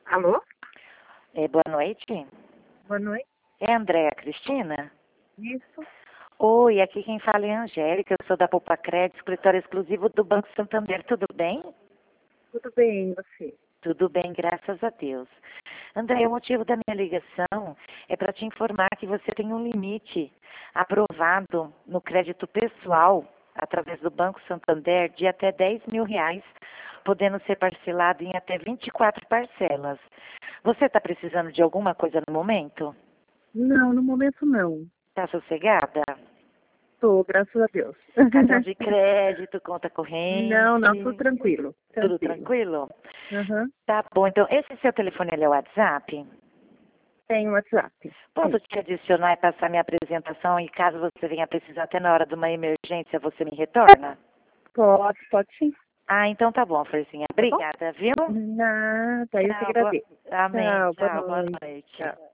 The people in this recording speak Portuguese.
Alô? Boa noite. Boa noite. É a Andréa Cristina? Isso. Oi, aqui quem fala é a Angélica, eu sou da Poupa Crédito, escritório exclusivo do Banco Santander, tudo bem? Tudo bem, e você? Tudo bem, graças a Deus. André, o motivo da minha ligação é para te informar que você tem um limite aprovado no crédito pessoal, através do Banco Santander, de até R$ 10.000, podendo ser parcelado em até 24 parcelas. Você está precisando de alguma coisa no momento? Não, no momento não. Está sossegada? Tô, graças a Deus. Cartão de crédito, conta corrente? Não, tudo tranquilo. Tudo Tranquilo. tranquilo? Aham. Tá bom, então esse seu telefone ele é o WhatsApp? Tem WhatsApp. Posso Sim. te adicionar e passar minha apresentação e caso você venha precisar até na hora de uma emergência, você me retorna? Pode sim. Ah, então tá bom, Florzinha. Tá bom? Obrigada, viu? Nada, eu que Tchau, agradeço. amém. Tchau, boa Tchau, boa noite. noite. Tchau.